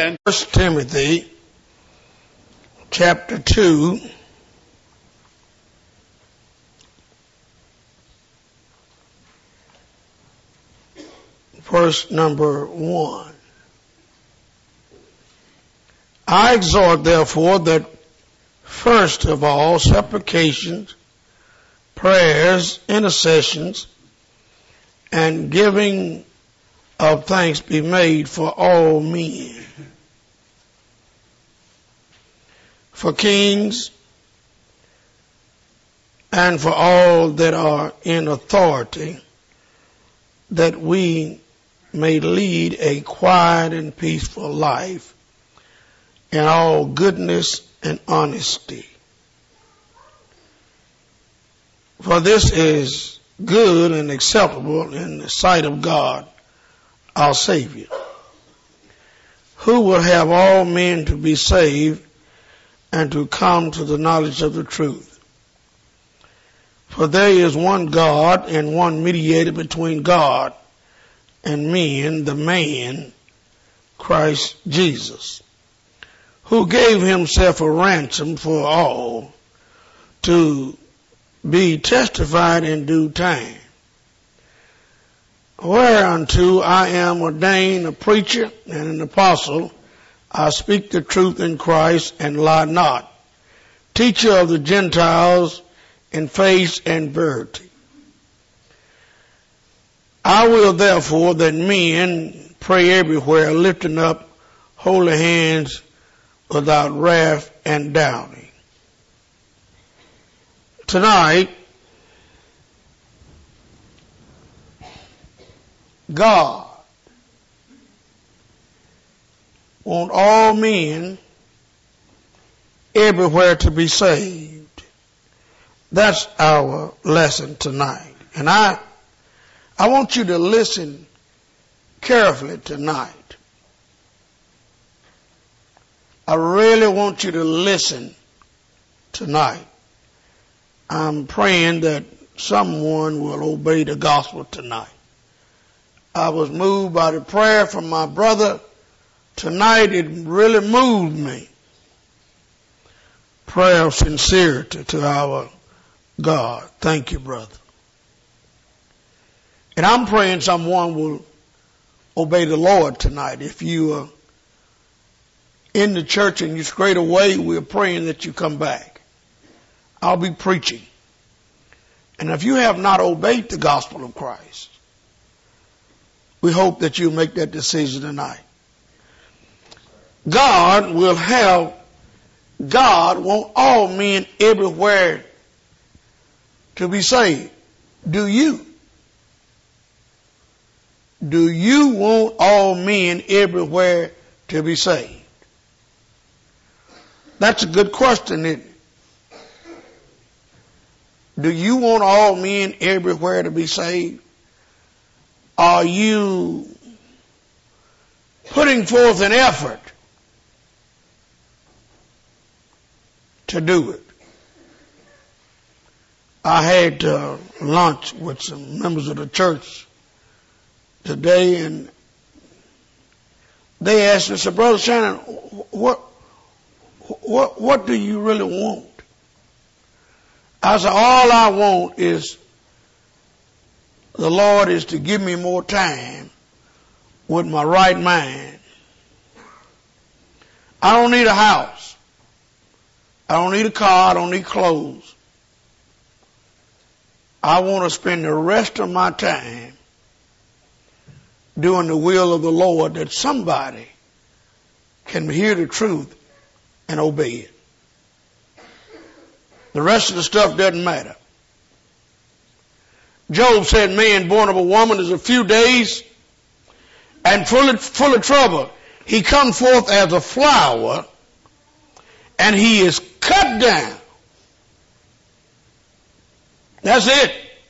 stand. 1 Timothy chapter 2. Verse number 1. I exhort, therefore, that first of all supplications, prayers, intercessions, and giving of thanks be made for all men, for kings, and for all that are in authority, that we may lead a quiet and peaceful life in all goodness and honesty. For this is good and acceptable in the sight of God, our Savior, who will have all men to be saved and to come to the knowledge of the truth. For there is one God and one mediator between God and men, the man, Christ Jesus, who gave himself a ransom for all, to be testified in due time. Whereunto I am ordained a preacher and an apostle. I speak the truth in Christ and lie not, teacher of the Gentiles in faith and verity. I will therefore that men pray everywhere, lifting up holy hands without wrath and doubting. Tonight, God wants all men everywhere to be saved. That's our lesson tonight. And I want you to listen carefully tonight. I really want you to listen tonight. I'm praying that someone will obey the gospel tonight. I was moved by the prayer from my brother tonight. It really moved me. Prayer of sincerity to our God. Thank you, brother. And I'm praying someone will obey the Lord tonight. If you are in the church and you strayed away, we're praying that you come back. I'll be preaching. And if you have not obeyed the gospel of Christ, we hope that you'll make that decision tonight. God want all men everywhere to be saved. Do you? Do you want all men everywhere to be saved? That's a good question, isn't it? Do you want all men everywhere to be saved? Are you putting forth an effort to do it? I had lunch with some members of the church today, and they asked me, said, Brother Shannon, what do you really want? I said, all I want is the Lord is to give me more time with my right mind. I don't need a house. I don't need a car. I don't need clothes. I want to spend the rest of my time doing the will of the Lord, that somebody can hear the truth and obey it. The rest of the stuff doesn't matter. Job said, man born of a woman is a few days and full of trouble. He comes forth as a flower and he is cut down. That's it.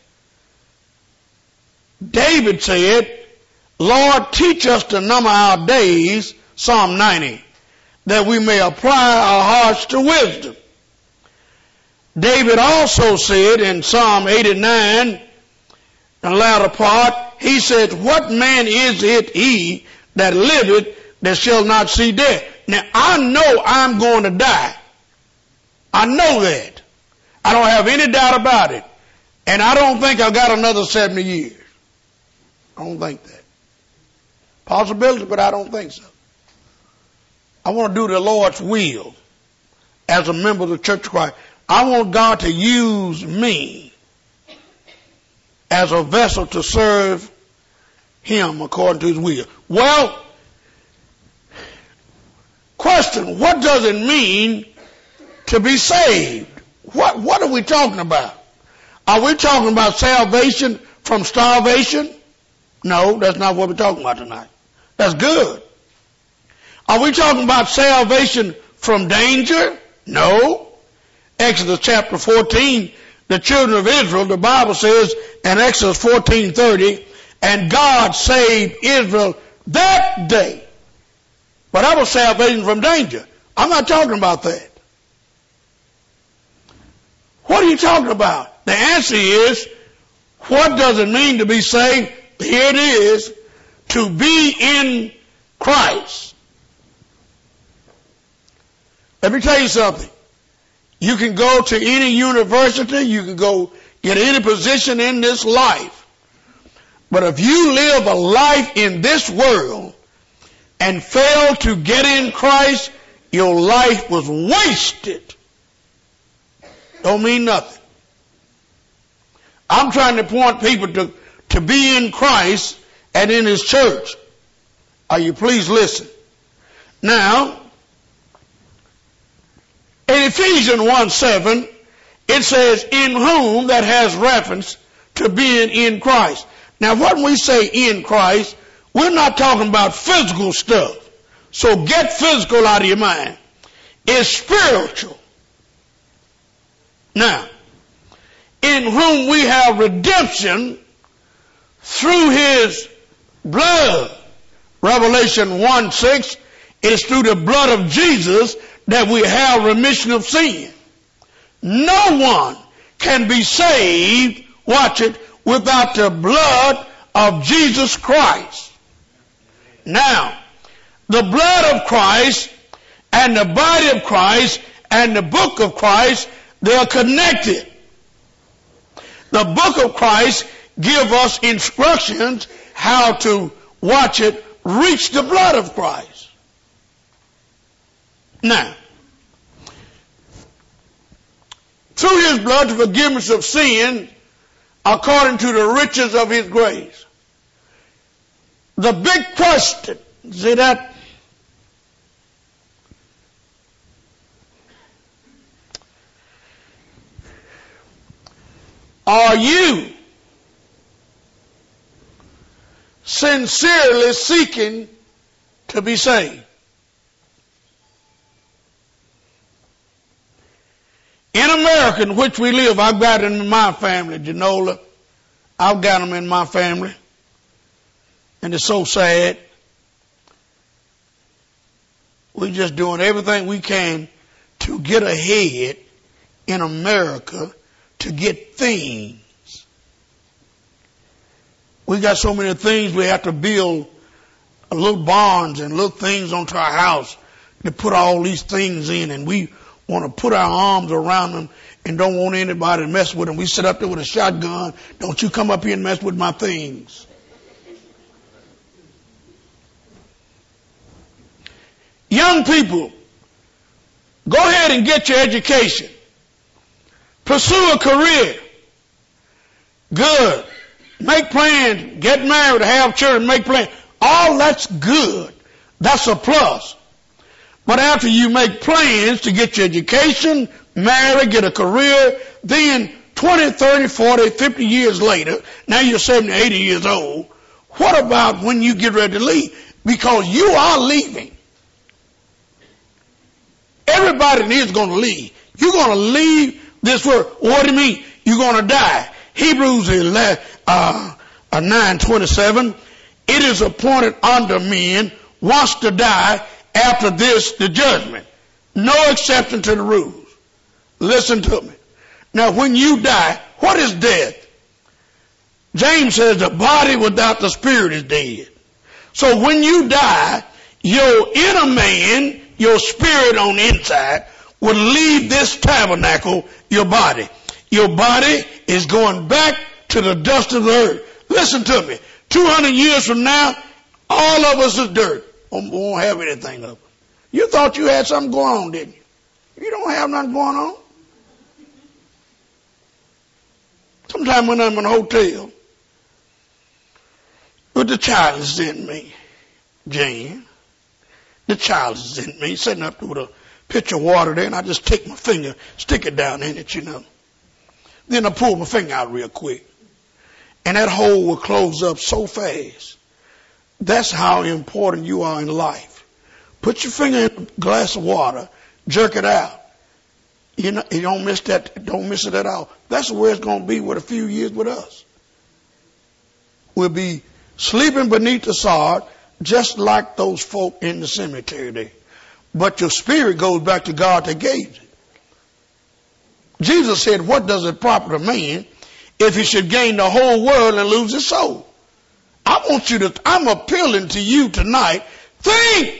David said, Lord, teach us to number our days, Psalm 90, that we may apply our hearts to wisdom. David also said in Psalm 89, the latter part, he said, what man is it he that liveth that shall not see death. Now, I know I'm going to die. I know that. I don't have any doubt about it. And I don't think I've got another 70 years. I don't think that. Possibility, but I don't think so. I want to do the Lord's will as a member of the Church of Christ. I want God to use me as a vessel to serve Him according to His will. Well, question, what does it mean to be saved? What are we talking about? Are we talking about salvation from starvation? No, that's not what we're talking about tonight. That's good. Are we talking about salvation from danger? No. Exodus chapter 14, the children of Israel, the Bible says in Exodus 14:30, and God saved Israel that day. But that was salvation from danger. I'm not talking about that. What are you talking about? The answer is, what does it mean to be saved? Here it is, to be in Christ. Let me tell you something. You can go to any university, you can go get any position in this life. But if you live a life in this world and fail to get in Christ, your life was wasted. Don't mean nothing. I'm trying to point people to be in Christ and in His church. Are you please listen? Now, in Ephesians 1:7, it says, in whom, that has reference to being in Christ. Now, when we say in Christ, we're not talking about physical stuff. So get physical out of your mind. It's spiritual. Now, in whom we have redemption through His blood. Revelation 1:6, it's through the blood of Jesus that we have remission of sin. No one can be saved, watch it, without the blood of Jesus Christ. Now, the blood of Christ and the body of Christ and the book of Christ, they are connected. The book of Christ gives us instructions how to, watch it, reach the blood of Christ. Now, through His blood, the forgiveness of sin, according to the riches of His grace. The big question, see that? Are you sincerely seeking to be saved? In America, in which we live, I've got them in my family, Genola. I've got them in my family. And it's so sad. We're just doing everything we can to get ahead in America, to get things. We got so many things we have to build little barns and little things onto our house to put all these things in, and we want to put our arms around them and don't want anybody to mess with them. We sit up there with a shotgun. Don't you come up here and mess with my things. Young people, go ahead and get your education. Pursue a career. Good. Make plans. Get married, have children, make plans. All that's good. That's a plus. But after you make plans to get your education, marry, get a career, then 20, 30, 40, 50 years later, now you're 70, 80 years old, what about when you get ready to leave? Because you are leaving. Everybody in here is going to leave. You're going to leave this world. What do you mean? You're going to die. Hebrews 9:27, it is appointed unto men once to die, after this the judgment. No exception to the rules. Listen to me. Now when you die, what is death? James says the body without the spirit is dead. So when you die, your inner man, your spirit on the inside, will leave this tabernacle, your body. Your body is going back to the dust of the earth. Listen to me. 200 years from now, all of us is dirt. Won't have anything of it. You thought you had something going on, didn't you? You don't have nothing going on. Sometime when I'm in a hotel, with the child is in me, Jane. The child is in me, sitting up with a pitcher of water there, and I just take my finger, stick it down in it, you know. Then I pull my finger out real quick. And that hole will close up so fast. That's how important you are in life. Put your finger in a glass of water, jerk it out. You don't miss that, don't miss it at all. That's where it's going to be with a few years with us. We'll be sleeping beneath the sod, just like those folk in the cemetery there. But your spirit goes back to God that gave it. Jesus said, what does it profit a man if he should gain the whole world and lose his soul? I'm appealing to you tonight. Think.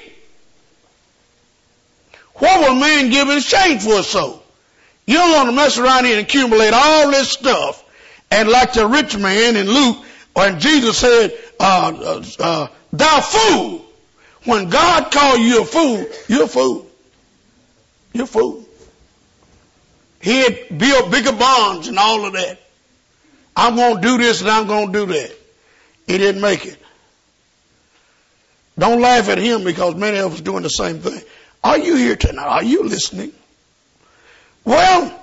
What will man give in exchange for his soul? You don't want to mess around here and accumulate all this stuff. And like the rich man in Luke, when Jesus said, thou fool. When God called you a fool, you're a fool. You're a fool. He had built bigger barns and all of that. I'm going to do this and I'm going to do that. He didn't make it. Don't laugh at him because many of us are doing the same thing. Are you here tonight? Are you listening? Well,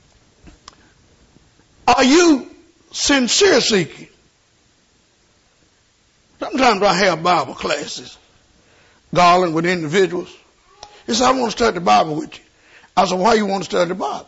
are you sincere seeking? Sometimes I have Bible classes, Garland, with individuals. He said, I want to study the Bible with you. I said, why you want to study the Bible?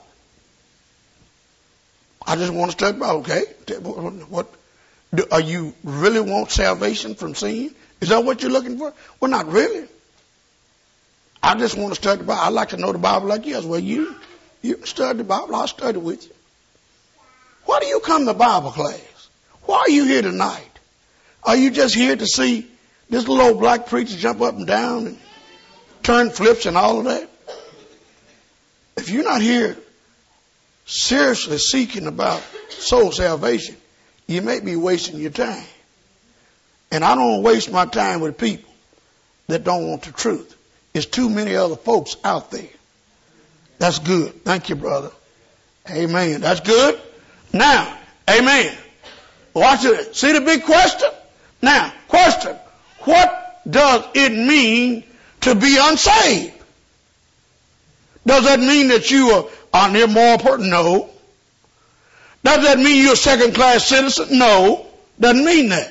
I just want to study the Bible. Okay. Are you really want salvation from sin? Is that what you're looking for? Well, not really. I just want to study the Bible. I like to know the Bible like you. I said, well, you study the Bible. I'll study with you. Why do you come to Bible class? Why are you here tonight? Are you just here to see this little old black preacher jump up and down and turn flips and all of that? If you're not here seriously seeking about soul salvation, you may be wasting your time. And I don't waste my time with people that don't want the truth. There's too many other folks out there. That's good. Thank you, brother. Amen. That's good. Now, amen. Watch it. See the big question? Now, question. What does it mean to be unsaved? Does that mean that you are an immoral person? No. Does that mean you're a second-class citizen? No. Doesn't mean that.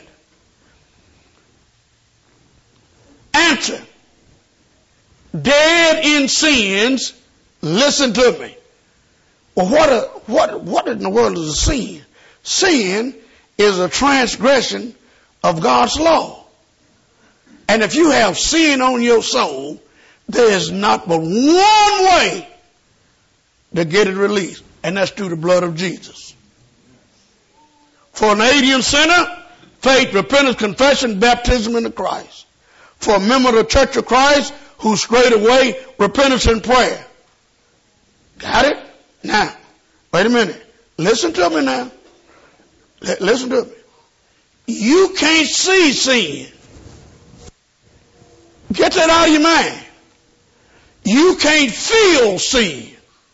Answer. Dead in sins. Listen to me. Well, what in the world is a sin? Sin is a transgression of God's law. And if you have sin on your soul, there is not but one way to get it released, and that's through the blood of Jesus. For an alien sinner, faith, repentance, confession, baptism into Christ. For a member of the Church of Christ who strayed away, repentance and prayer. Got it? Now, wait a minute. Listen to me now. Listen to me. You can't see sin. Get that out of your mind. You can't feel sin.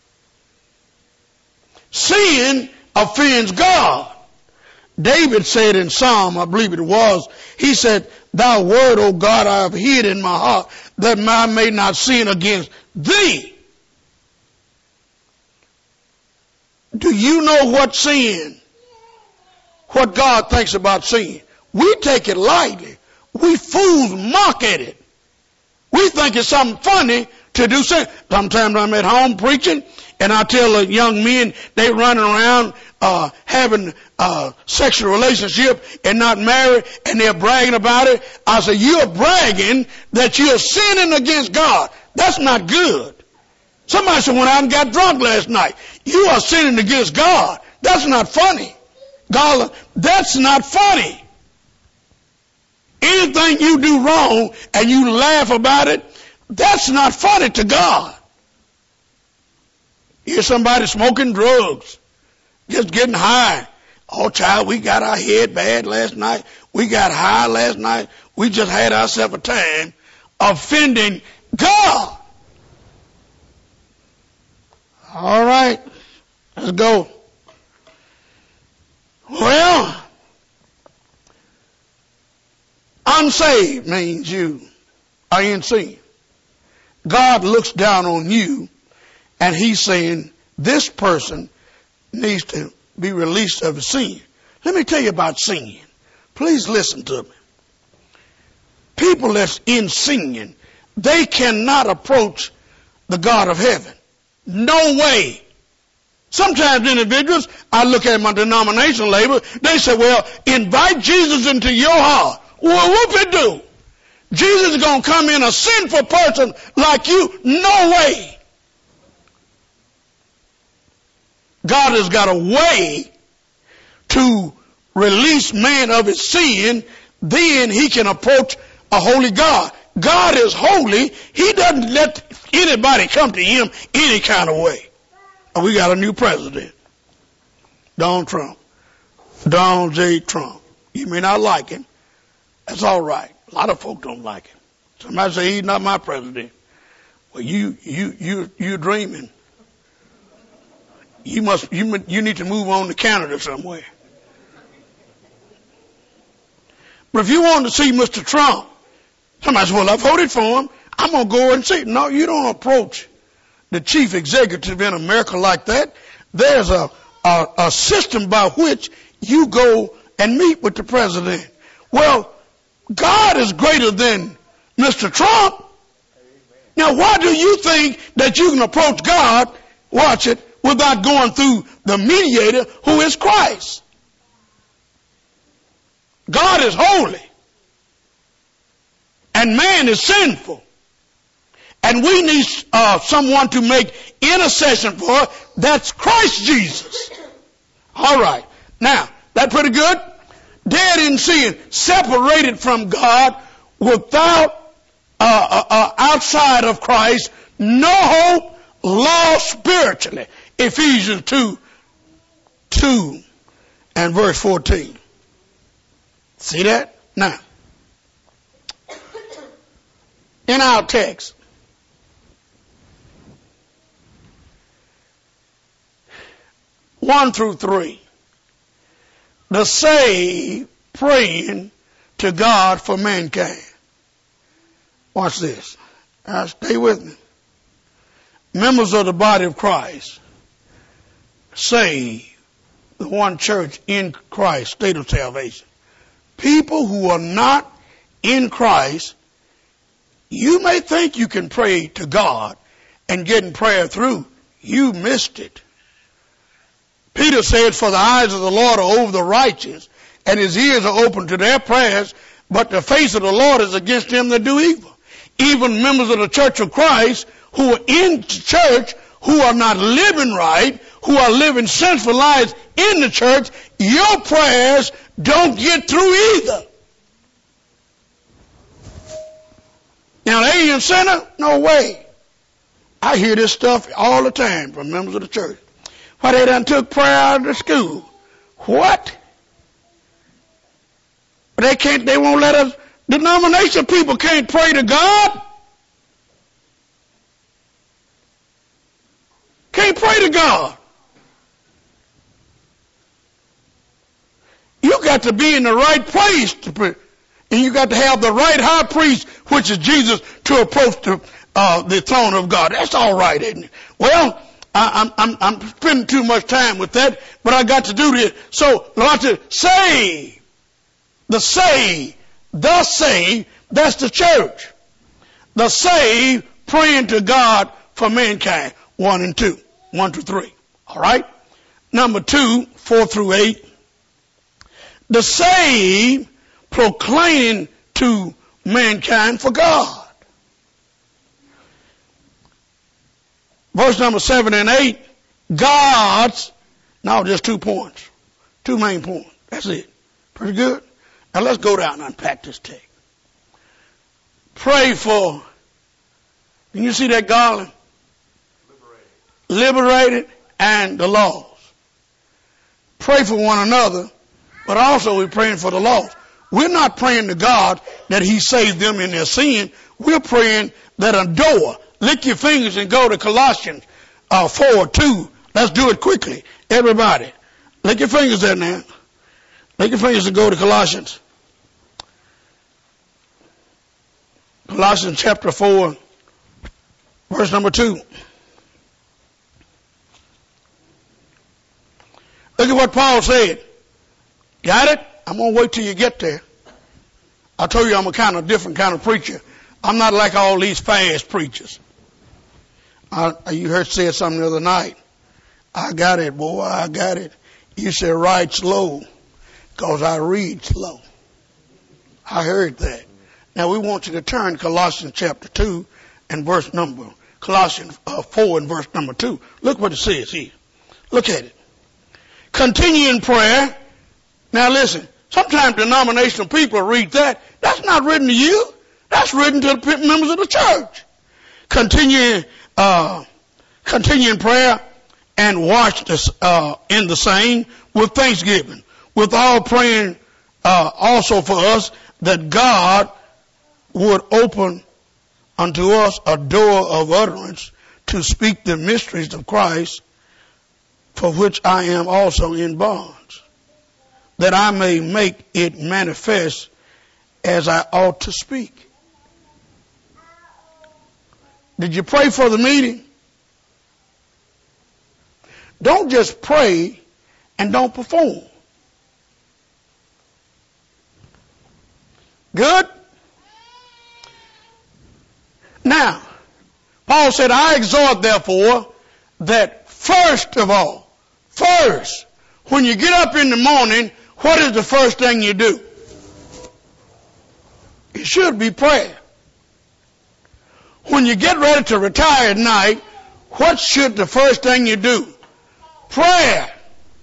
Sin offends God. David said in Psalm, I believe it was, he said, Thy word, O God, I have hid in my heart, that I may not sin against thee. Do you know what sin? What God thinks about sin? We take it lightly. We fools mock at it. We think it's something funny to do sin. Sometimes I'm at home preaching, and I tell the young men they running around having sexual relationship and not married, and they're bragging about it. I say, you're bragging that you're sinning against God. That's not good. Somebody said, when I got drunk last night, you are sinning against God. That's not funny. God, that's not funny. Anything you do wrong and you laugh about it, that's not funny to God. Here's somebody smoking drugs, just getting high. Oh, child, we got our head bad last night. We got high last night. We just had ourselves a time offending God. All right, let's go. Well, unsaved means you are in sin. God looks down on you and he's saying this person needs to be released of sin. Let me tell you about sin. Please listen to me. People that's in sin, they cannot approach the God of heaven. No way. Sometimes individuals, I look at my denominational label, they say, well, invite Jesus into your heart. Well, whoop it do? Jesus is going to come in a sinful person like you? No way. God has got a way to release man of his sin, then he can approach a holy God. God is holy. He doesn't let anybody come to him any kind of way. And we got a new president, Donald Trump. Donald J. Trump. You may not like him. That's all right. A lot of folk don't like him. Somebody say he's not my president. Well, you're dreaming. You need to move on to Canada somewhere. But if you want to see Mr. Trump, somebody says, well, I voted for him. I'm going to go and see. No, you don't approach the chief executive in America like that. There's a system by which you go and meet with the president. Well, God is greater than Mr. Trump. Now, why do you think that you can approach God, watch it, without going through the mediator who is Christ? God is holy. And man is sinful. And we need someone to make intercession for. That's Christ Jesus. All right. Now, that pretty good? Dead in sin, separated from God, without, outside of Christ, no hope, lost spiritually. Ephesians 2 and verse 14. See that? Now, in our text, one through 3, the saved praying to God for mankind. Watch this. Now, stay with me. Members of the body of Christ, saved, the one church in Christ, state of salvation. People who are not in Christ, you may think you can pray to God and get prayer through. You missed it. Peter said, for the eyes of the Lord are over the righteous, and his ears are open to their prayers, but the face of the Lord is against them that do evil. Even members of the church of Christ who are in church, who are not living right, who are living sinful lives in the church, your prayers don't get through either. Now, they ain't a sinner? No way. I hear this stuff all the time from members of the church. Why, they done took prayer out of the school. What? They won't let us, denomination people can't pray to God. Can't pray to God. You got to be in the right place to pray. And you got to have the right high priest, which is Jesus, to approach the throne of God. That's all right, isn't it? Well, I'm spending too much time with that, but I got to do this. So, I want to save. The saved, that's the church. The saved praying to God for mankind. 1 and 2. 1 through 3. All right? Number 2, 4 through 8. The saved proclaiming to mankind for God. Verse number 7 and 8. God's, now just 2 points. 2 main points. That's it. Pretty good? Now let's go down and unpack this text. Pray for, can you see that garland? Liberated and the lost. Pray for one another, but also we're praying for the lost. We're not praying to God that He saves them in their sin. We're praying that a door, lick your fingers and go to Colossians 4:2. Let's do it quickly. Everybody, lick your fingers there now. Lick your fingers and go to Colossians. Colossians chapter 4, verse number 2. Look at what Paul said. Got it? I'm going to wait till you get there. I told you I'm a kind of different kind of preacher. I'm not like all these fast preachers. You heard said something the other night. I got it, boy. I got it. You said write slow because I read slow. I heard that. Now we want you to turn Colossians chapter 2 and verse number, Colossians 4 and verse number 2. Look what it says here. Look at it. Continue in prayer. Now listen, sometimes denominational people read that. That's not written to you. That's written to the members of the church. Continue in prayer and watch this, in the same with thanksgiving. With all praying also for us that God would open unto us a door of utterance to speak the mysteries of Christ, for which I am also in bonds, that I may make it manifest as I ought to speak. Did you pray for the meeting? Don't just pray and don't perform. Good? Now, Paul said, I exhort therefore that first of all, when you get up in the morning, what is the first thing you do? It should be prayer. When you get ready to retire at night, what should the first thing you do? Prayer.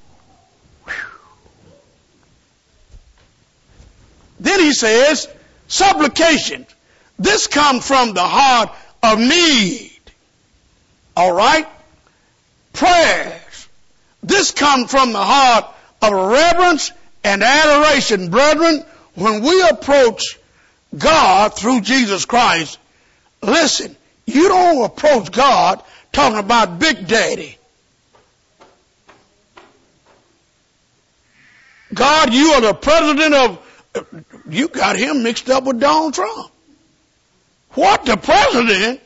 Then he says, supplication. This comes from the heart of need. All right? Prayers. This comes from the heart of reverence and adoration. Brethren, when we approach God through Jesus Christ, listen, you don't approach God talking about Big Daddy. God, you are the president of, you got him mixed up with Donald Trump. What, the president?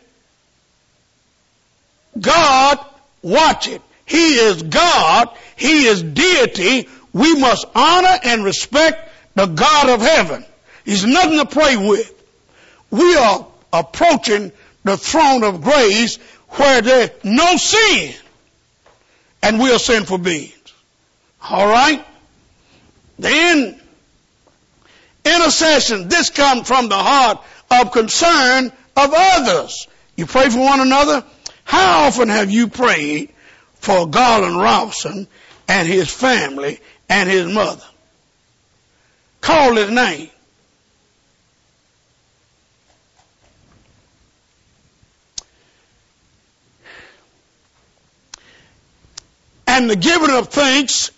God, watch it. He is God. He is deity. We must honor and respect the God of heaven. He's nothing to play with. We are approaching the throne of grace where there's no sin. And we are sinful beings. All right? Then, intercession. This comes from the heart of concern of others. You pray for one another. How often have you prayed for Garland Robinson and his family and his mother? Call his name. And the giving of thanks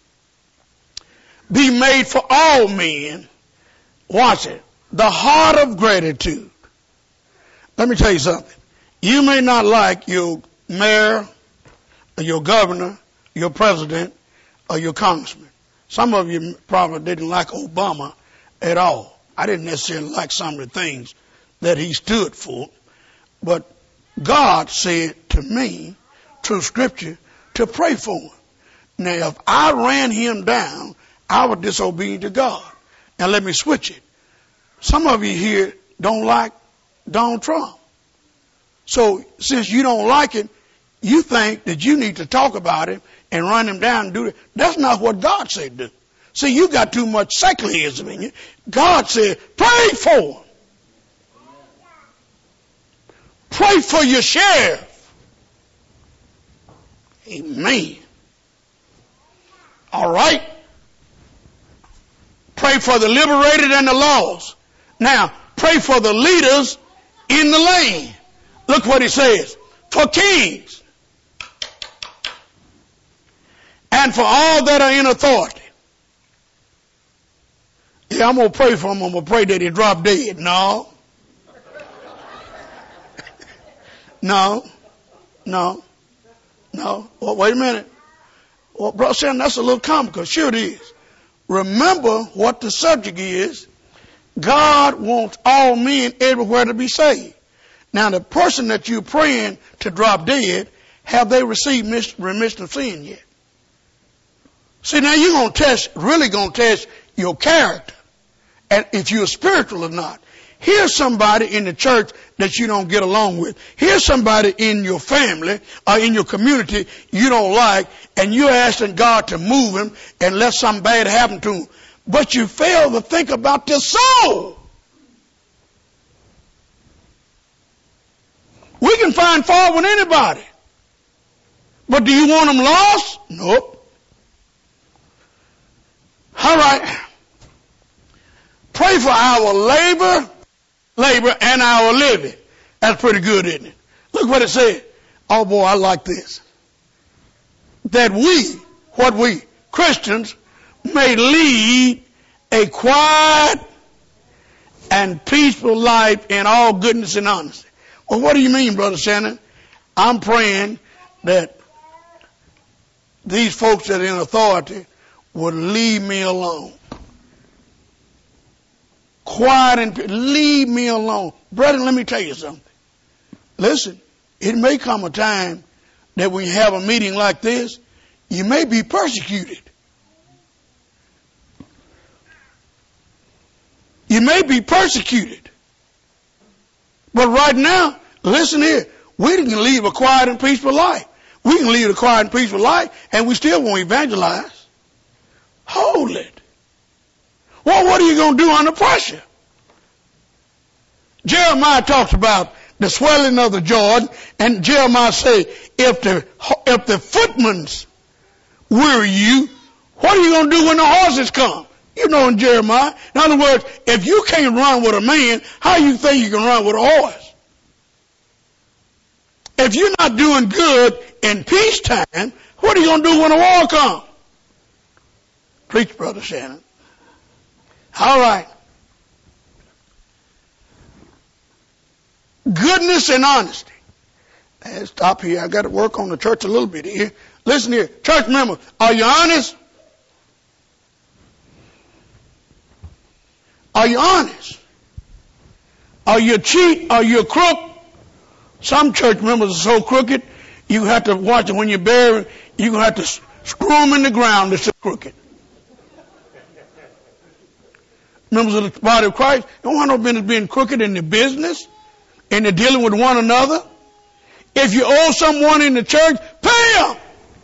be made for all men. Watch it. The heart of gratitude. Let me tell you something. You may not like your mayor, or your governor, your president, or your congressman. Some of you probably didn't like Obama at all. I didn't necessarily like some of the things that he stood for. But God said to me, through Scripture, to pray for him. Now, if I ran him down, I was disobedient to God. Now, let me switch it. Some of you here don't like Donald Trump. So, since you don't like it, you think that you need to talk about him and run him down and do it. That's not what God said do. See, you got too much secularism in you. God said, pray for him. Pray for your sheriff. Amen. All right? Pray for the liberated and the lost. Now, Pray for the leaders in the land. Look what he says. For kings. And for all that are in authority. Yeah, I'm going to pray for him. I'm going to pray that he drop dead. No. No. Well, wait a minute. Well, Brother Shannon, that's a little comical. Sure it is. Remember what the subject is. God wants all men everywhere to be saved. Now, the person that you're praying to drop dead, have they received remission of sin yet? See, now you're really going to test your character, and if you're spiritual or not. Here's somebody in the church that you don't get along with. Here's somebody in your family or in your community you don't like, and you're asking God to move him and let something bad happen to him. But you fail to think about their soul. We can find fault with anybody. But do you want them lost? Nope. All right. Pray for our labor and our living. That's pretty good, isn't it? Look what it said. Oh boy, I like this. That we, Christians, may lead a quiet and peaceful life in all goodness and honesty. Well, what do you mean, Brother Shannon? I'm praying that these folks that are in authority would leave me alone. Quiet and leave me alone. Brethren, let me tell you something. Listen, it may come a time that when you have a meeting like this, you may be persecuted. You may be persecuted. But right now, listen here, we can lead a quiet and peaceful life. We can lead a quiet and peaceful life, and we still won't evangelize. Hold it. Well, what are you going to do under pressure? Jeremiah talks about the swelling of the Jordan, and Jeremiah says, if the footmen weary you, what are you going to do when the horses come? You know, in Jeremiah. In other words, if you can't run with a man, how you think you can run with a horse? If you're not doing good in peacetime, what are you going to do when a war comes? Preach, Brother Shannon. All right. Goodness and honesty. Let's stop here. I got to work on the church a little bit here. Listen here. Church members, are you honest? Are you honest? Are you a cheat? Are you a crook? Some church members are so crooked, you have to watch it when you bury it. You're going to have to screw them in the ground. They're so crooked. Members of the body of Christ don't want no business being crooked in the business and they're dealing with one another. If you owe someone in the church, pay them.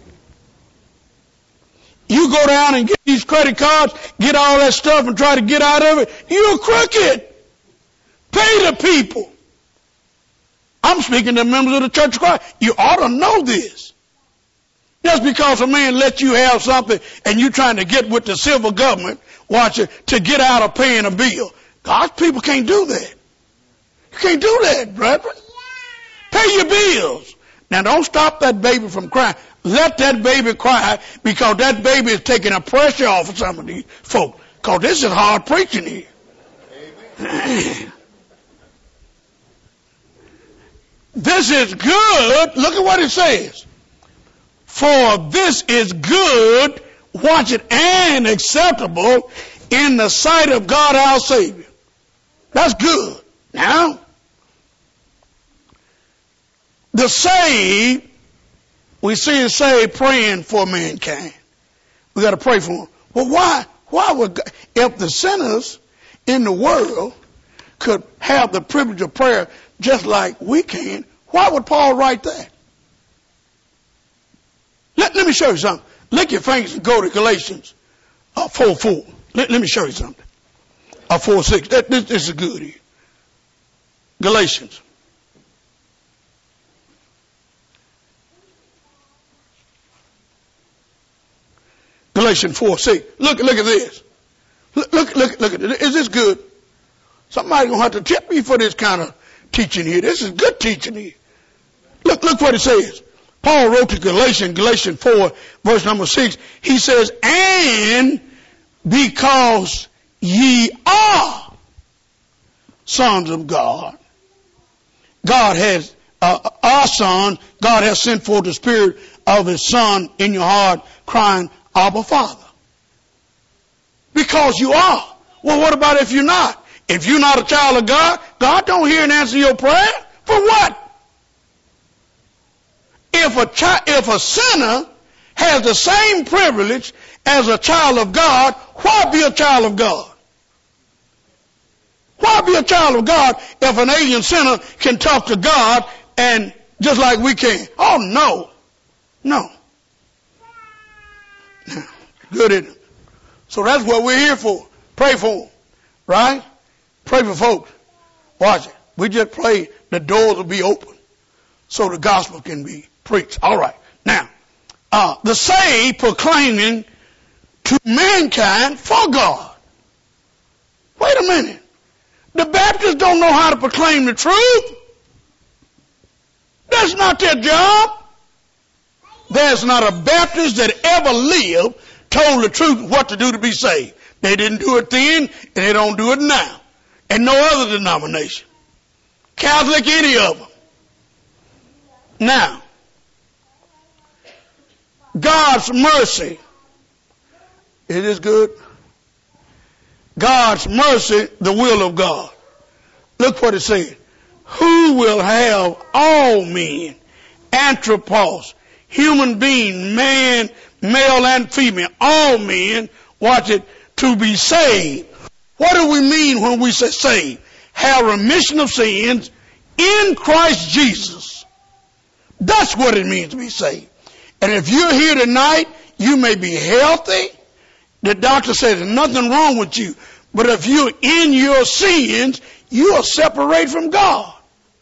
You go down and get these credit cards, get all that stuff and try to get out of it, you're crooked. Pay the people. I'm speaking to members of the Church of Christ. You ought to know this. Just because a man lets you have something and you're trying to get with the civil government, watch it, to get out of paying a bill. God's people can't do that. You can't do that, brethren. Pay your bills. Now don't stop that baby from crying. Let that baby cry because that baby is taking the pressure off of some of these folks. Because this is hard preaching here. This is good. Look at what it says. For this is good, watch it, and acceptable in the sight of God our Savior. That's good. Now, the saved, we see it saved praying for mankind. We got to pray for them. Well, why would God, if the sinners in the world could have the privilege of prayer just like we can, why would Paul write that? Let me show you something. Lick your fingers and go to Galatians 4:4. Let me show you something. 4:6. This is good here. Galatians. Galatians 4:6. Look at this. Look at it. Is this good? Somebody's going to have to tip me for this kind of teaching here. This is good teaching here. Look what it says. Paul wrote to Galatians 4, verse number 6. He says, and because ye are sons of God, God has, our son, God has sent forth the Spirit of His Son in your heart, crying, Abba, Father. Because you are. Well, what about if you're not? If you're not a child of God, God don't hear and answer your prayer. For what? If a sinner has the same privilege as a child of God, why be a child of God? Why be a child of God if an alien sinner can talk to God and just like we can? Oh, no. No. Good, isn't it? So that's what we're here for. Pray for them. Right? Pray for folks. Watch it. We just pray the doors will be open so the gospel can be preached. All right. Now, the saved proclaiming to mankind for God. Wait a minute. The Baptists don't know how to proclaim the truth. That's not their job. There's not a Baptist that ever lived told the truth what to do to be saved. They didn't do it then, and they don't do it now. And no other denomination. Catholic, any of them. Now, God's mercy. Is this good? God's mercy, the will of God. Look what it said. Who will have all men, anthropos, human being, man, male and female, all men, watch it, to be saved. What do we mean when we say saved? Have remission of sins in Christ Jesus. That's what it means to be saved. And if you're here tonight, you may be healthy. The doctor says there's nothing wrong with you. But if you're in your sins, you are separated from God.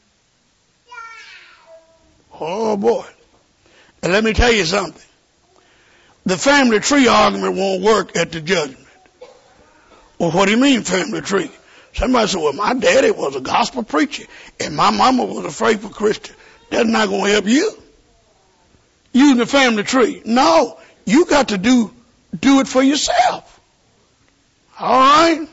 Oh boy. And let me tell you something. The family tree argument won't work at the judgment. Well, what do you mean family tree? Somebody said, well, my daddy was a gospel preacher and my mama was a faithful Christian. That's not going to help you. Using the family tree. No, you got to do it for yourself. All right?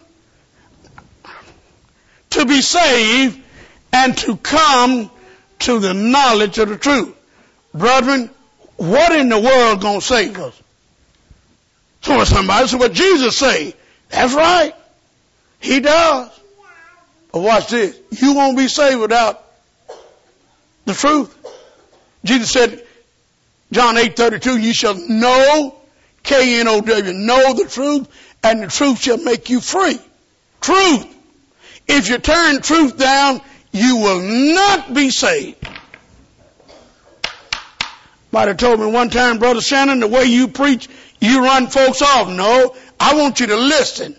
To be saved and to come to the knowledge of the truth. Brethren, what in the world going to save us? So somebody said, well, Jesus saved. That's right. He does. But watch this. You won't be saved without the truth. Jesus said, John 8:32, you shall know, K-N-O-W, know the truth, and the truth shall make you free. Truth. If you turn truth down, you will not be saved. Somebody told me one time, Brother Shannon, the way you preach, you run folks off. No, I want you to listen.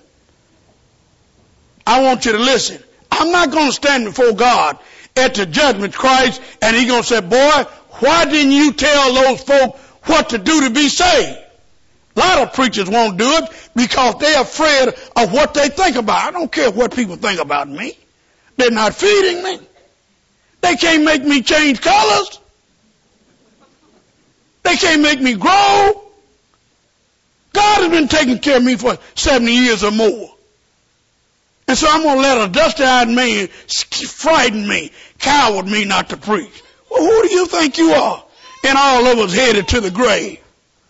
I want you to listen. I'm not going to stand before God at the judgment Christ and He's going to say, boy, why didn't you tell those folk what to do to be saved? A lot of preachers won't do it because they're afraid of what they think about. I don't care what people think about me. They're not feeding me. They can't make me change colors. They can't make me grow. God has been taking care of me for 70 years or more. And so I'm going to let a dusty-eyed man frighten me, coward me not to preach. Well, who do you think you are? And all of us headed to the grave.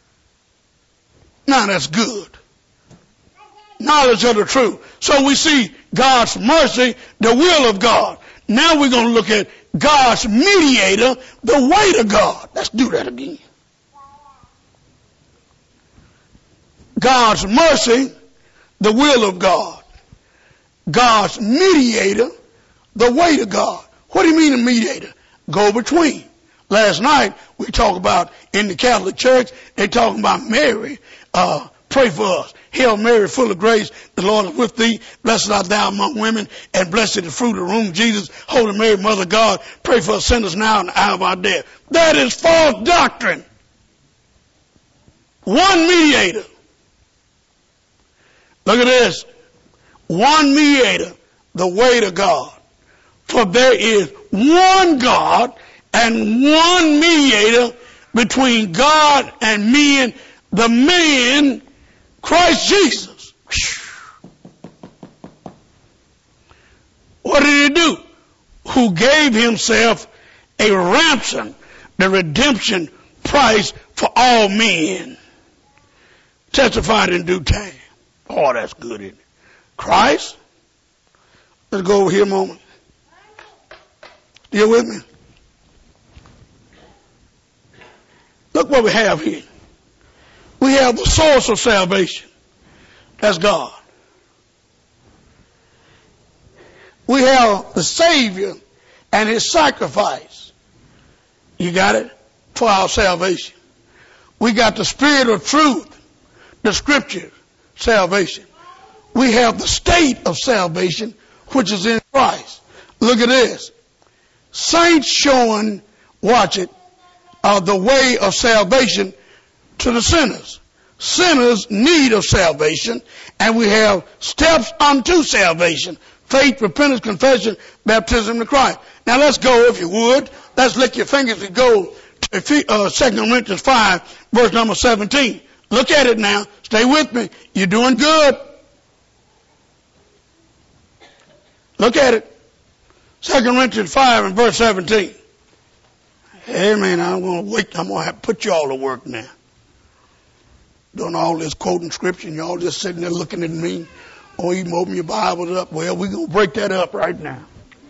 Now that's good. Knowledge of the truth. So we see God's mercy, the will of God. Now we're going to look at God's mediator, the way to God. Let's do that again. God's mercy, the will of God. God's mediator, the way to God. What do you mean a mediator? Go between. Last night we talked about in the Catholic Church, they talking about Mary. Pray for us. Hail Mary, full of grace, the Lord is with thee. Blessed art thou among women, and blessed is the fruit of the womb, Jesus. Holy Mary, Mother of God, pray for us sinners now and the hour of our death. That is false doctrine. One mediator. Look at this. One mediator, the way to God. For there is one God and one mediator between God and men, the man, Christ Jesus. What did he do? Who gave himself a ransom, the redemption price for all men. Testified in due time. Oh, that's good, isn't it? Christ. Let's go over here a moment. Still with me? Look what we have here. We have the source of salvation. That's God. We have the Savior and His sacrifice. You got it? For our salvation. We got the Spirit of truth, the Scripture, salvation. We have the state of salvation, which is in Christ. Look at this. Saints showing, watch it, the way of salvation to the sinners. Sinners need of salvation, and we have steps unto salvation. Faith, repentance, confession, baptism to Christ. Now let's go, if you would. Let's lick your fingers and go to 2 Corinthians 5, verse number 17. Look at it now. Stay with me. You're doing good. Look at it. 2 Corinthians 5 and verse 17. Amen. I'm going to wait. I'm going to have to put you all to work now. Doing all this quoting scripture and y'all just sitting there looking at me. Or even open your Bibles up. Well, we're going to break that up right now.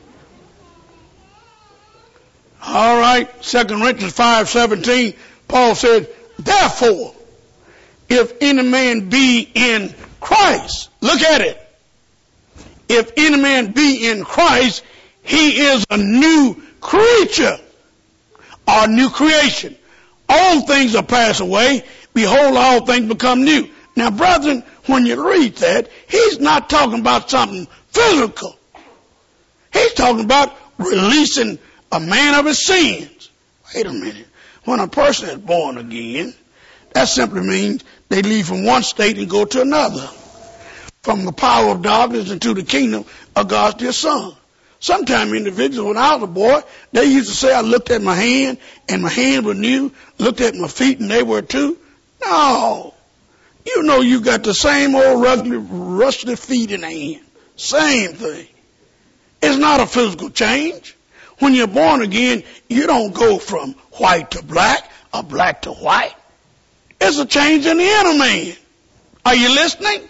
All right. 2 Corinthians 5:17. Paul said, therefore, if any man be in Christ, look at it. If any man be in Christ, he is a new creature or new creation. All things are passed away. Behold, all things become new. Now, brethren, when you read that, he's not talking about something physical. He's talking about releasing a man of his sins. Wait a minute. When a person is born again, that simply means they leave from one state and go to another. From the power of darkness into the kingdom of God's dear Son. Sometimes individuals, when I was a boy, they used to say, I looked at my hand and my hand was new. Looked at my feet and they were too. No. You know you got the same old rusty feet in the hand. Same thing. It's not a physical change. When you're born again, you don't go from white to black or black to white. It's a change in the inner man. Are you listening?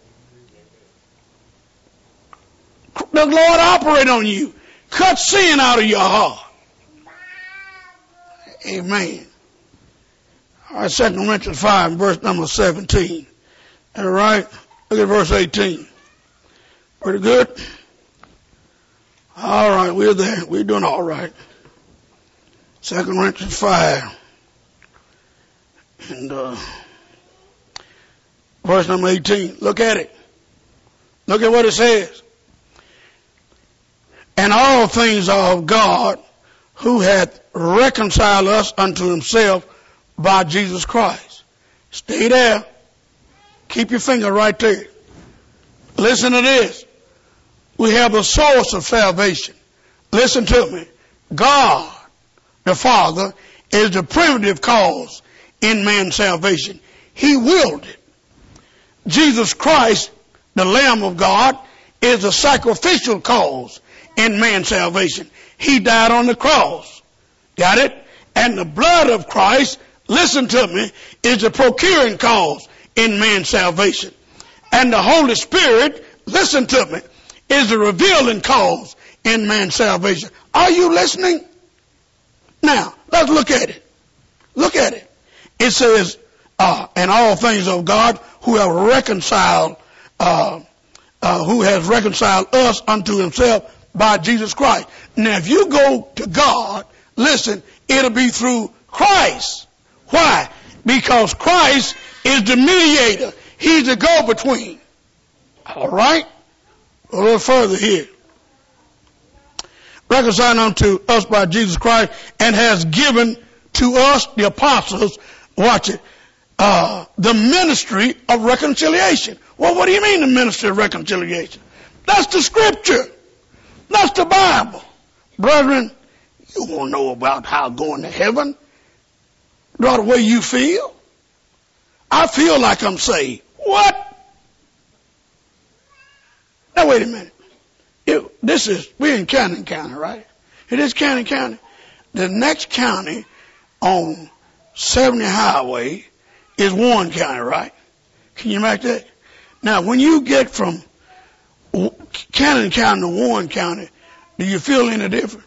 The Lord operate on you. Cut sin out of your heart. Amen. All right, 2 Corinthians 5, verse number 17. All right, look at verse 18. Pretty good? All right, we're there. We're doing all right. 2 Corinthians 5. And verse number 18. Look at it. Look at what it says. And all things are of God, who hath reconciled us unto himself by Jesus Christ. Stay there. Keep your finger right there. Listen to this. We have a source of salvation. Listen to me. God, the Father, is the primitive cause in man's salvation. He willed it. Jesus Christ, the Lamb of God, is the sacrificial cause in man's salvation. He died on the cross. Got it? And the blood of Christ, listen to me, is the procuring cause in man's salvation. And the Holy Spirit, listen to me, is the revealing cause in man's salvation. Are you listening? Now, let's look at it. Look at it. It says, and all things of God who have reconciled, who has reconciled us unto himself by Jesus Christ. Now, if you go to God, listen, it'll be through Christ. Why? Because Christ is the mediator. He's the go-between. All right? A little further here. Reconciled unto us by Jesus Christ and has given to us, the apostles, watch it, the ministry of reconciliation. Well, what do you mean the ministry of reconciliation? That's the scripture. That's the Bible. Brethren, you want to know about how going to heaven? Not the way you feel. I feel like I'm saved. What? Now wait a minute. We're in Cannon County, right? It is Cannon County. The next county on 70 Highway is Warren County, right? Can you make that? Now when you get from Cannon County to Warren County, do you feel any different?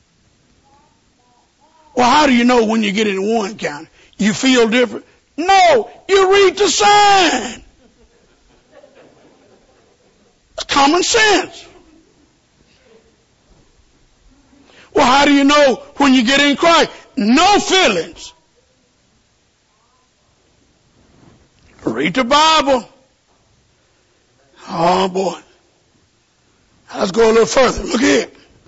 Well, how do you know when you get in Warren County? You feel different? No, you read the sign. It's common sense. Well, how do you know when you get in Christ? No feelings. Read the Bible. Oh boy. Let's go a little further. Look here.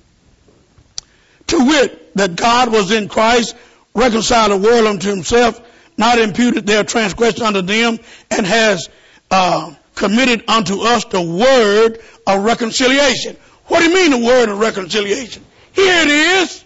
To wit, that God was in Christ, reconciled the world unto himself, not imputed their transgression unto them, and has committed unto us the word of reconciliation. What do you mean the word of reconciliation? Here it is.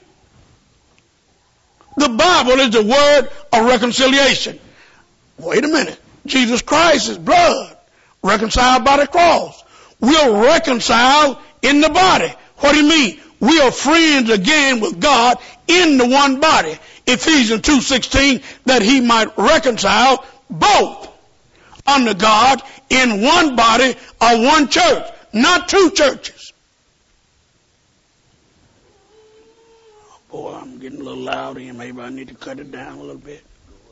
The Bible is the word of reconciliation. Wait a minute. Jesus Christ's blood, reconciled by the cross. We're reconciled in the body. What do you mean? We are friends again with God in the one body. Ephesians 2:16, that he might reconcile both unto God in one body or one church, not two churches. Oh boy, I'm getting a little loud here. Maybe I need to cut it down a little bit.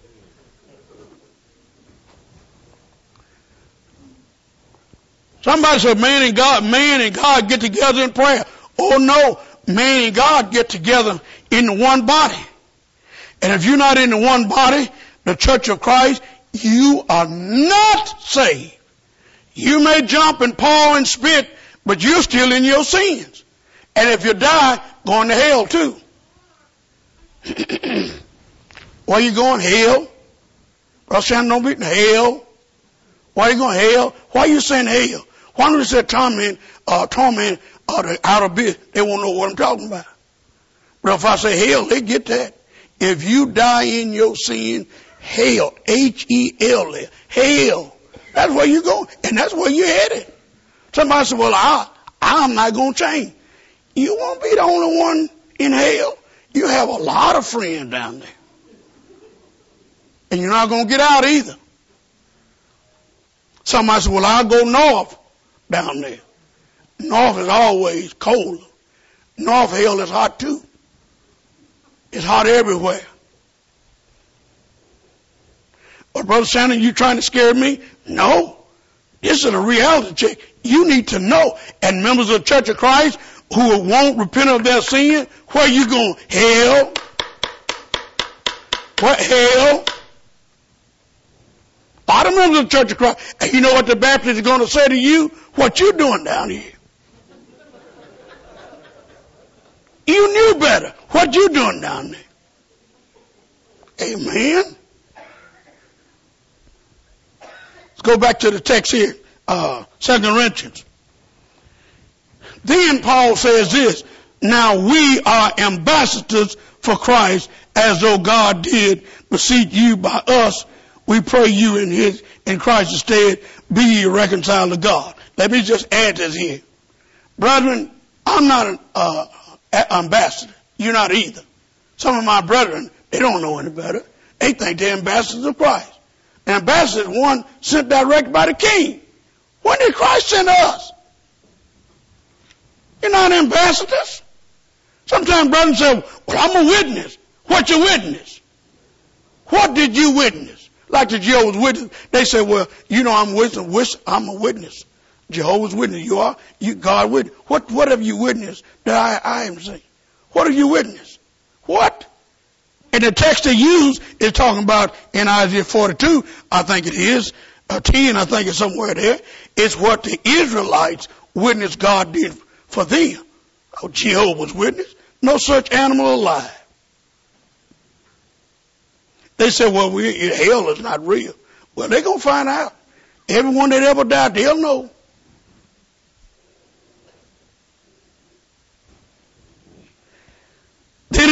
Somebody said man and God get together in prayer. Oh no, man and God get together in the one body. And if you're not in the one body, the Church of Christ, you are not saved. You may jump and paw and spit, but you're still in your sins. And if you die, going to hell too. Where you going? Hell. Brother Shannon, don't be in hell. Why are you going hell? Why are you saying hell? Why don't you say torment, or the outer abyss? They won't know what I'm talking about. But if I say hell, they get that. If you die in your sin, hell, H-E-L, hell. That's where you go, and that's where you're headed. Somebody said, well, I'm not going to change. You won't be the only one in hell. You have a lot of friends down there. And you're not going to get out either. Somebody said, well, I'll go north down there. North is always colder. North hell is hot too. It's hot everywhere. But Brother Shannon, you trying to scare me? No. This is a reality check. You need to know. And members of the Church of Christ who won't repent of their sin, where you going? Hell. What? Hell. A lot of members of the Church of Christ. And you know what the Baptist is going to say to you? What you doing down here? You knew better. What you doing down there? Amen. Let's go back to the text here. 2 Corinthians. Then Paul says this, now we are ambassadors for Christ, as though God did beseech you by us. We pray you in Christ's stead, be ye reconciled to God. Let me just add this here. Brethren, I'm not an ambassador. You're not either. Some of my brethren, they don't know any better. They think they're ambassadors of Christ. An ambassador is one sent direct by the king. When did Christ send us? You're not ambassadors. Sometimes brothers say, well, I'm a witness. What's your witness? What did you witness? Like the Jehovah's Witness. They say, well, you know, I'm a witness. Jehovah's Witness. You are? You God witness. What have you witnessed that I am saying? What have you witnessed? What? And the text they use is talking about in Isaiah 42, I think it is, 10, I think it's somewhere there. It's what the Israelites witnessed God did for them. Oh, Jehovah's Witness. No such animal alive. They said, well, hell is not real. Well, they're going to find out. Everyone that ever died, they'll know.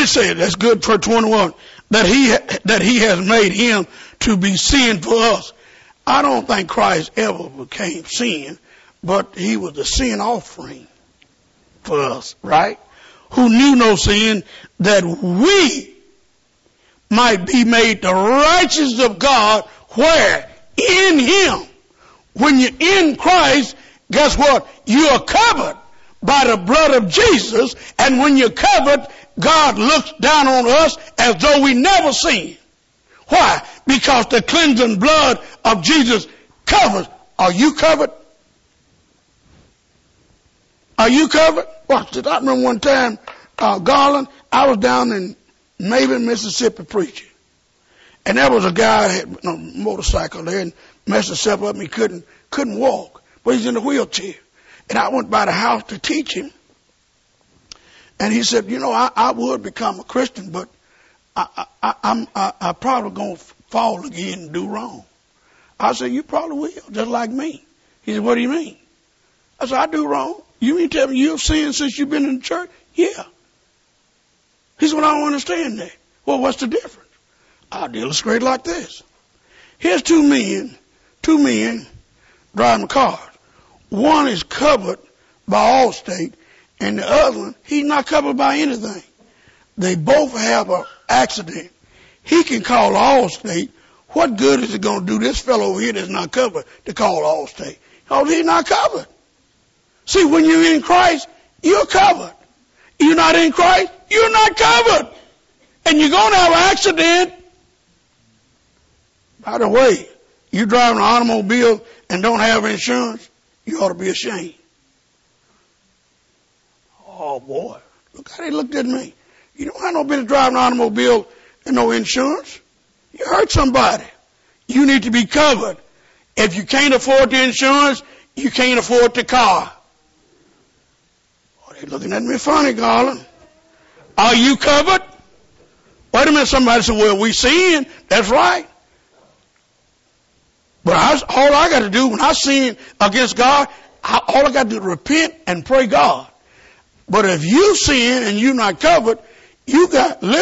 it said, that's good for 21, that he has made him to be sin for us. I don't think Christ ever became sin, but he was the sin offering for us, right? Who knew no sin, that we might be made the righteousness of God, where? In him. When you're in Christ, guess what? You are covered by the blood of Jesus, and when you're covered, God looks down on us as though we never sinned. Why? Because the cleansing blood of Jesus covers. Are you covered? Are you covered? Watch this. I remember one time, Garland, I was down in Maben, Mississippi preaching. And there was a guy had a motorcycle there and messed himself up and he couldn't walk. But he's in a wheelchair. And I went by the house to teach him. And he said, you know, I would become a Christian, but I probably going to fall again and do wrong. I said, you probably will, just like me. He said, what do you mean? I said, I do wrong. You mean to tell me you've sinned since you've been in the church? Yeah. He said, well, I don't understand that. Well, what's the difference? I'll illustrate like this. Here's two men driving cars. One is covered by Allstate, and the other one, he's not covered by anything. They both have an accident. He can call Allstate. What good is it going to do this fellow over here that's not covered to call Allstate? Because he's not covered. See, when you're in Christ, you're covered. You're not in Christ, you're not covered. And you're going to have an accident. By the way, you drive an automobile and don't have insurance, you ought to be ashamed. Oh, boy. Look how they looked at me. You don't have no business driving an automobile and no insurance. You hurt somebody. You need to be covered. If you can't afford the insurance, you can't afford the car. Oh, they're looking at me funny, Garland. Are you covered? Wait a minute, somebody said, well, we sin. That's right. But all I got to do when I sin against God, all I got to do is repent and pray God. But if you sin and you're not covered, you got to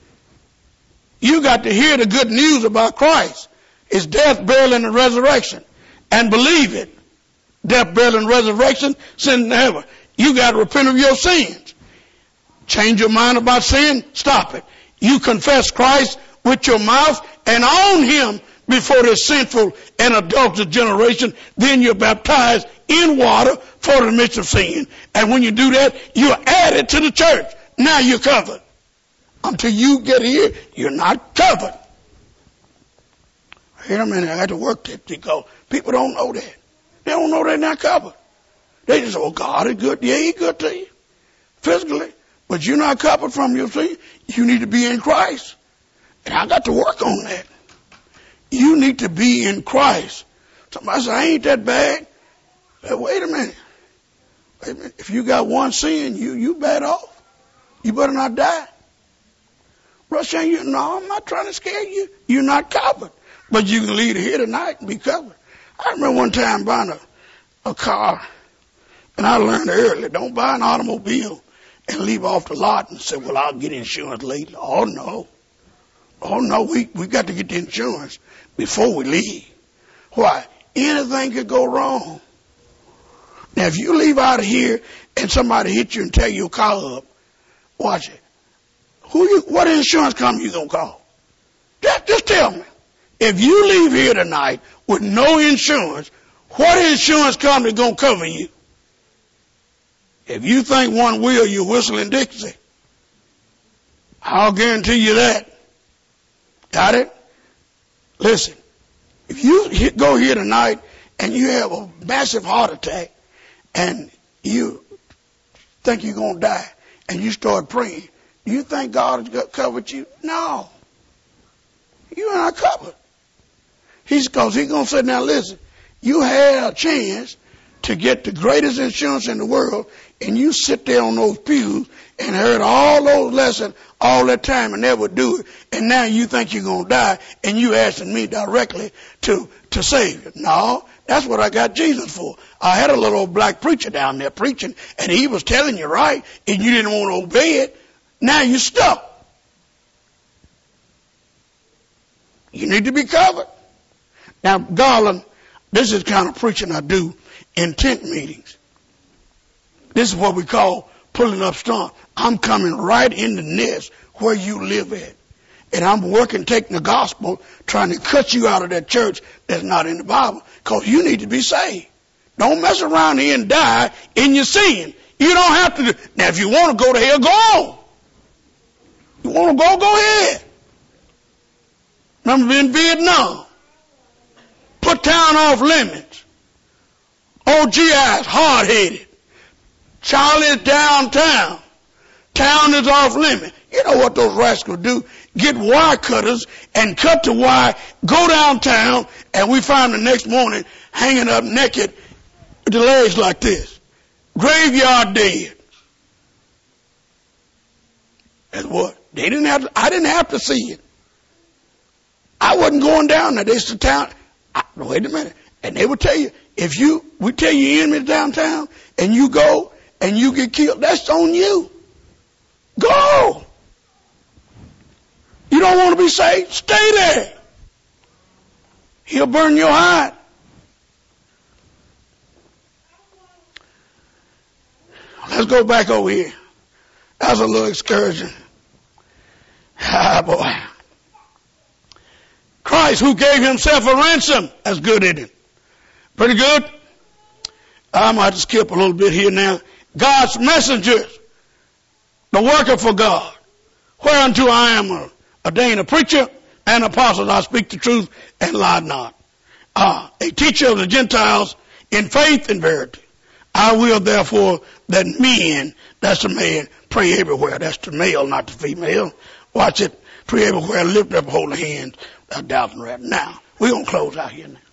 hear the good news about Christ. His death, burial, and the resurrection. And believe it. Death, burial, and resurrection, sin in heaven. You got to repent of your sins. Change your mind about sin, stop it. You confess Christ with your mouth and own him before this sinful and adulterous generation. Then you're baptized in water for the remission of sin. And when you do that, you're added to the church. Now you're covered. Until you get here, you're not covered. Wait a minute, I got to work that because people don't know that. They don't know they're not covered. They just say, oh, God is good. Yeah, he's good to you physically. But you're not covered from your sin. You need to be in Christ. And I got to work on that. You need to be in Christ. Somebody said, I ain't that bad. Wait a minute. If you got one sin, you bad off. You better not die. Brother, no, I'm not trying to scare you. You're not covered. But you can leave here tonight and be covered. I remember one time buying a car, and I learned early, don't buy an automobile and leave off the lot and say, well, I'll get insurance later. Oh, no. Oh, no, we got to get the insurance before we leave. Why? Anything could go wrong. Now, if you leave out of here and somebody hits you and tear your car up, watch it. What insurance company you going to call? Just tell me. If you leave here tonight with no insurance, what insurance company going to cover you? If you think one will, you're whistling Dixie. I'll guarantee you that. Got it? Listen, if you go here tonight and you have a massive heart attack and you think you're going to die and you start praying, do you think God has covered you? No. You're not covered. Because he's going to say, now listen, you had a chance to get the greatest insurance in the world, and you sit there on those pews and heard all those lessons all that time and never do it, and now you think you're going to die, and you asking me directly to save you. No, that's what I got Jesus for. I had a little old black preacher down there preaching, and he was telling you right, and you didn't want to obey it. Now you're stuck. You need to be covered. Now, Garland, this is the kind of preaching I do in tent meetings. This is what we call pulling up strong. I'm coming right in the nest where you live at. And I'm working, taking the gospel, trying to cut you out of that church that's not in the Bible. Because you need to be saved. Don't mess around here and die in your sin. You don't have to. Now, if you want to go to hell, go on. You want to go ahead. Remember in Vietnam. Put town off limits. OGI's hard-headed. Charlie's downtown. Town is off limits. You know what those rascals do? Get wire cutters and cut the wire, go downtown, and we find the next morning hanging up naked with the legs like this. Graveyard dead. That's what? I didn't have to see it. I wasn't going down there. This is the town. Wait a minute. And they would tell you, we tell your enemies downtown, and you go, and you get killed, that's on you. Go. You don't want to be saved? Stay there. He'll burn your hide. Let's go back over here. That's a little excursion. Ah, boy. Christ, who gave himself a ransom. That's good, isn't it? Pretty good? I might have to skip a little bit here now. God's messengers, the worker for God, whereunto I am ordained a preacher and apostle. I speak the truth and lie not. A teacher of the Gentiles in faith and verity. I will therefore that men, that's the man, pray everywhere. That's the male, not the female. Watch it. Pray everywhere. Lift up, hold the hands. Doubting right now. We're going to close out here now.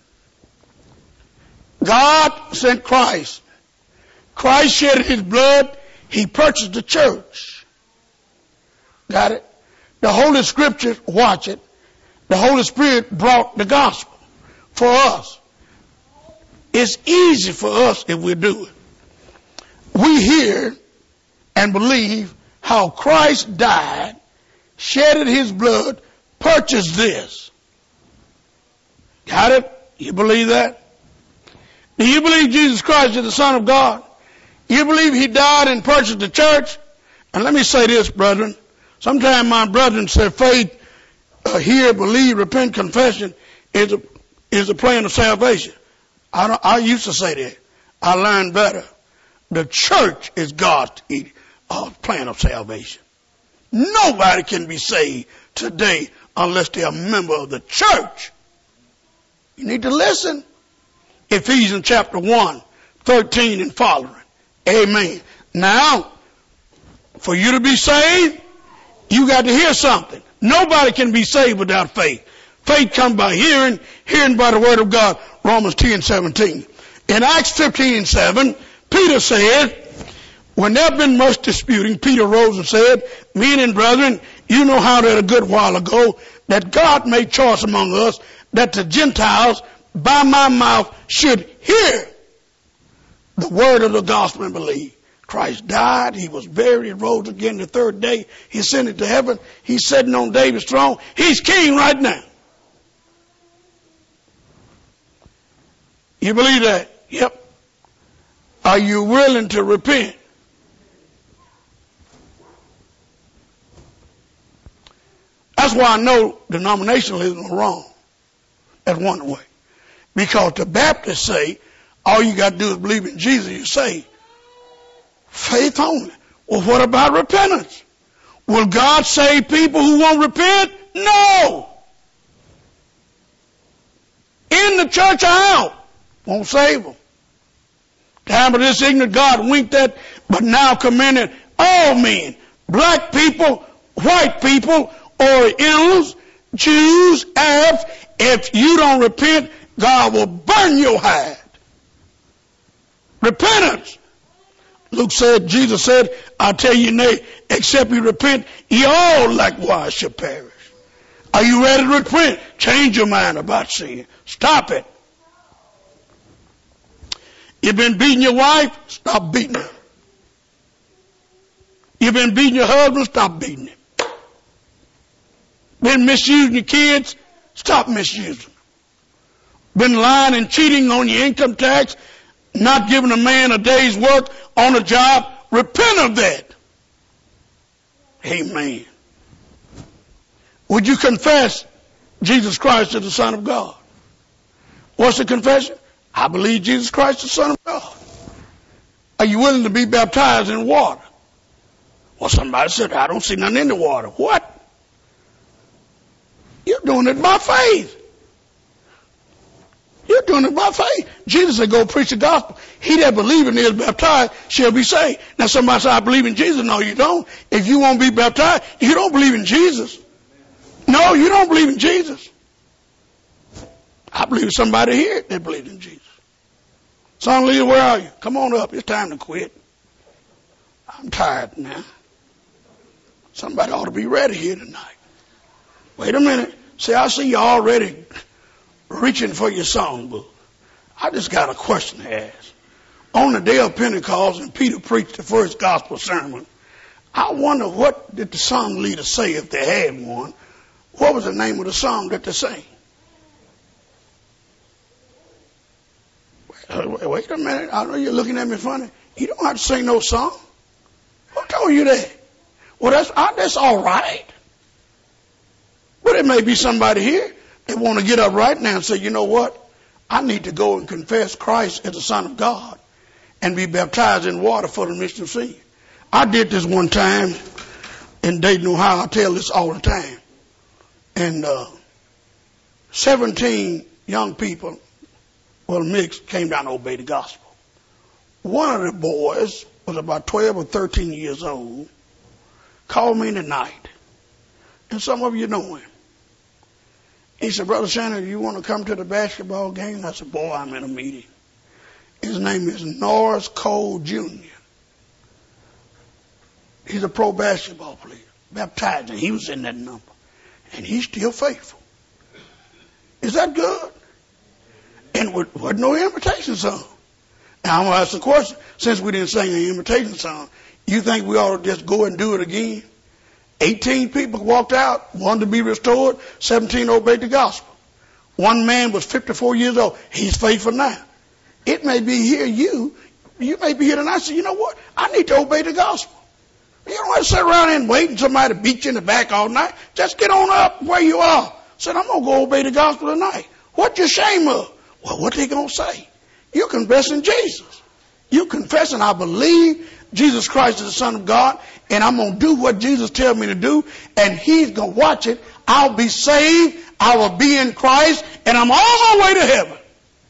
God sent Christ. Christ shed his blood. He purchased the church. Got it? The Holy Scriptures, watch it. The Holy Spirit brought the gospel for us. It's easy for us if we do it. We hear and believe how Christ died, shedded his blood, purchased this. Got it? You believe that? Do you believe Jesus Christ is the Son of God? You believe he died and purchased the church? And let me say this, brethren. Sometimes my brethren say faith, hear, believe, repent, confession is a plan of salvation. I used to say that. I learned better. The church is God's plan of salvation. Nobody can be saved today unless they're a member of the church. You need to listen. Ephesians chapter 1, 13 and following. Amen. Now, for you to be saved, you got to hear something. Nobody can be saved without faith. Faith comes by hearing, hearing by the word of God. Romans 10:17. In Acts 15:7, Peter said, when there had been much disputing, Peter rose and said, men and brethren, you know how that a good while ago that God made choice among us that the Gentiles by my mouth should hear the word of the gospel and believe. Christ died, he was buried, he rose again the third day, he ascended to heaven, he's sitting on David's throne, he's king right now. You believe that? Yep. Are you willing to repent? That's why I know denominationalism is wrong. That's one way. Because the Baptists say, all you got to do is believe in Jesus, you're saved. Faith only. Well, what about repentance? Will God save people who won't repent? No. In the church or out. Won't save them. Time of this ignorant God winked at, but now commanded all men, black people, white people, Orientals, Jews, Arabs, if you don't repent, God will burn your hide. Repentance. Luke said, Jesus said, I tell you nay, except you repent, ye all likewise shall perish. Are you ready to repent? Change your mind about sin. Stop it. You've been beating your wife? Stop beating her. You've been beating your husband? Stop beating him. Been misusing your kids? Stop misusing them. Been lying and cheating on your income tax, not giving a man a day's work on a job. Repent of that. Amen. Would you confess Jesus Christ is the Son of God? What's the confession? I believe Jesus Christ is the Son of God. Are you willing to be baptized in water? Well, somebody said, I don't see nothing in the water. What? You're doing it by faith. You're doing it by faith. Jesus said, go preach the gospel. He that believeth and is baptized shall be saved. Now somebody said, I believe in Jesus. No, you don't. If you won't be baptized, you don't believe in Jesus. No, you don't believe in Jesus. I believe somebody here that believes in Jesus. Son leader, where are you? Come on up. It's time to quit. I'm tired now. Somebody ought to be ready here tonight. Wait a minute. See, I see you already reaching for your songbook. I just got a question to ask. On the day of Pentecost, and Peter preached the first gospel sermon, I wonder what did the song leader say if they had one. What was the name of the song that they sang? Wait a minute. I know you're looking at me funny. You don't have to sing no song. Who told you that? Well, that's all right. But it may be somebody here that want to get up right now and say, you know what? I need to go and confess Christ as the Son of God and be baptized in water for the remission of sin. I did this one time in Dayton, Ohio. I tell this all the time. And 17 young people, well, mixed, came down to obey the gospel. One of the boys was about 12 or 13 years old, called me in the night. And some of you know him. He said, Brother Shannon, you want to come to the basketball game? I said, boy, I'm in a meeting. His name is Norris Cole Jr. He's a pro basketball player, baptized, and he was in that number. And he's still faithful. Is that good? And wasn't no invitation song. Now I'm going to ask the question, since we didn't sing an invitation song, you think we ought to just go and do it again? 18 people walked out, one to be restored, 17 obeyed the gospel. One man was 54 years old. He's faithful now. It may be here you may be here tonight and say, you know what? I need to obey the gospel. You don't have to sit around and wait and somebody beat you in the back all night. Just get on up where you are. Say, I'm going to go obey the gospel tonight. What you ashamed of? Well, what they going to say? You're confessing Jesus. You're confessing, I believe Jesus Christ is the Son of God, and I'm going to do what Jesus tells me to do, and he's going to watch it. I'll be saved. I will be in Christ, and I'm on my way to heaven.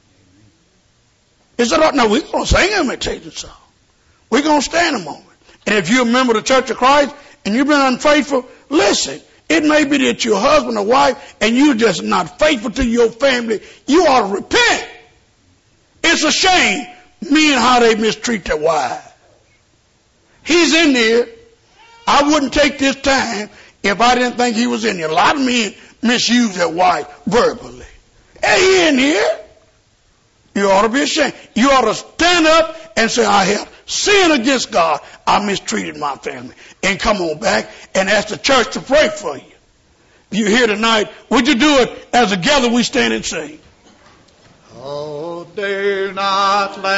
Is that right? No, we're going to sing an imitation song. We're going to stand a moment. And if you're a member of the Church of Christ and you've been unfaithful, listen, it may be that you're a husband or wife and you're just not faithful to your family. You ought to repent. It's a shame, men, how they mistreat their wives. He's in there. I wouldn't take this time if I didn't think he was in here. A lot of men misuse their wife verbally. Hey, he in here. You ought to be ashamed. You ought to stand up and say, I have sinned against God. I mistreated my family. And come on back and ask the church to pray for you. If you're here tonight, would you do it as together we stand and sing? Oh, do not let